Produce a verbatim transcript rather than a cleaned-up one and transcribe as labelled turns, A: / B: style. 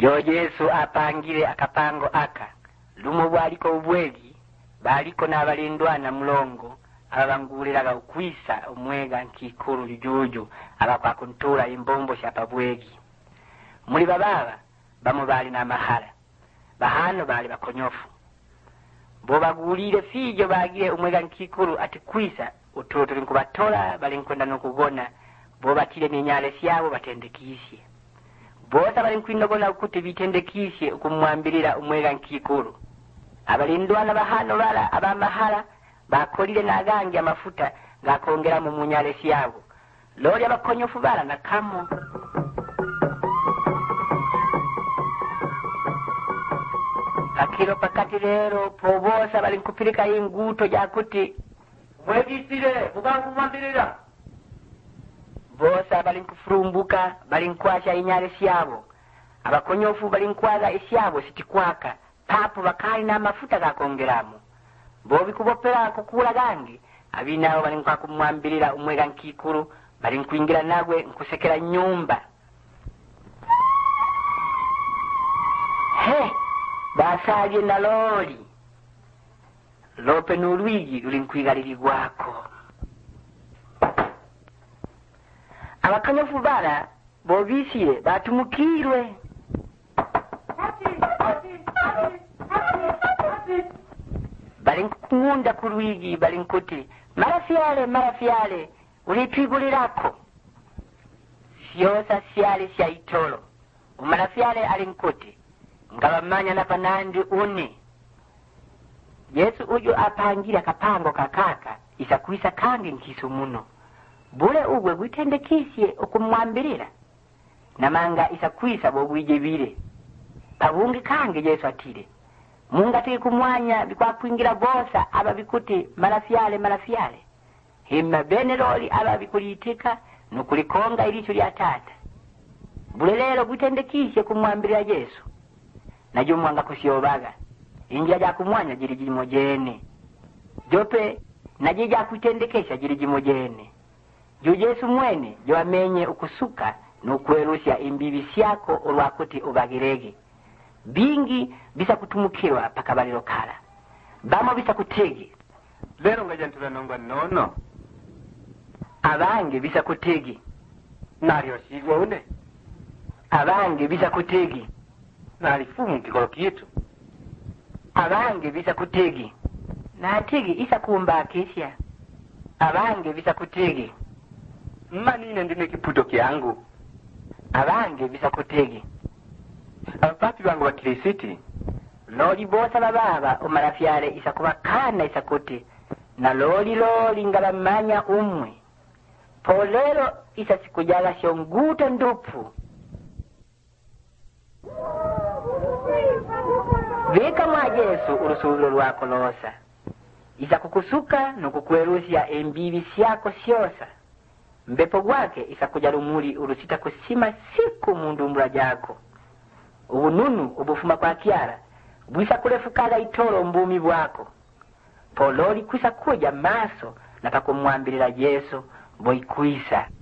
A: Jo Yesu apangire akapango aka lumo bwaliko ubwegi baliko n'abalindwana mulongo ababanguliraga ukwisa omwega nkikuru juju abakwakuntura imbombo shapa bwegi. Muri bababa bamu bali na mahala bahano bali bakonyofu bo bagulire fijo bagire umwega nkikuru ati kwisa utoto linkubatola balinkwenda nokugona bo batire ninyale syabo batendekisye bosa balinkwinogona ukuti bitendekisye ukumwambirira umwega nkikuru. Abalindwana bahano bala abamahala bakolire nagangi amafuta ngakongera mu munyale syabo lori abakonyofu bala nakamo. Akiro pakati lero pobosa balinkupirika inguto jakuti mwegisire mugangumambirira bosa balinkufurumbuka balinkwasha inyale syabo abakonyofu balinkwaza isyabo sitikwaka papo bakali na mafuta gakongeramu bobi kubopera kukula gangi abinawo balinkwa kumwambirira umwega nkikuru balinkwingira nagwe nkusekera nyumba. He basaje na lori lope n'urwigi rulinkwigaririgwako. Abakonyofu bala bobisire batumukirwe balinkunda kurwigi balinkuti marafyale marafyale ulitwigulirako syosa syale sya itolo. Umarafyale alinkuti ngabamanya na panandi uni. Yesu ujo apangira kapango kakaka isakwisa kangi nkisu muno bule ugwe gwitendekisye okumwambirira namanga isakwisa bogwije bire pabungi kangi Yesu atire mungati kumwanya bikwakwingira bosa aba bikuti marafyale marafyale himma beneroli aba bikulitika nukulikonga ilicho lya tata bule lero gwitendekisye kumwambirira Yesu najo mwanga kusyobaga injia ja kumwanya jiri jimojene jope najija kutendekesha jiri jimojene jo Yesu mwene jo amenye ukusuka nukwerusya imbibi syako olwakuti ubagirege bingi bisa kutumukirwa pakabaliro kala bamo bisa kutegi
B: lero ngajantura nongwa nono
A: abange bisa kutegi
B: naryo sigwa une
A: abange bisa kutegi
B: nalifumu kikolo kietu
A: abange bisa kutegi nategi isa kumbakisya abange bisa kutegi
B: manine ndine kiputo kyangu
A: abange bisa kutegi
B: abapapi bangu wa kilisiti
A: loli bosa bababa umarafyale isa kubakana isa kuti na loli loli ngabamanya umwe polero isa sikujaga shonguta ndupu vika mwa Yesu urusulo lwako losa isa kukusuka nukukwerusya embibi syako syosa mbepo gwake isa kujarumuli urusita kusima siku mundumbura jako ubununu ubufuma kwa kiara bwisa kulefukaga itoro mbumi bwako pololi kwisa kuja maso na pakumwambirira Yesu boikwisa.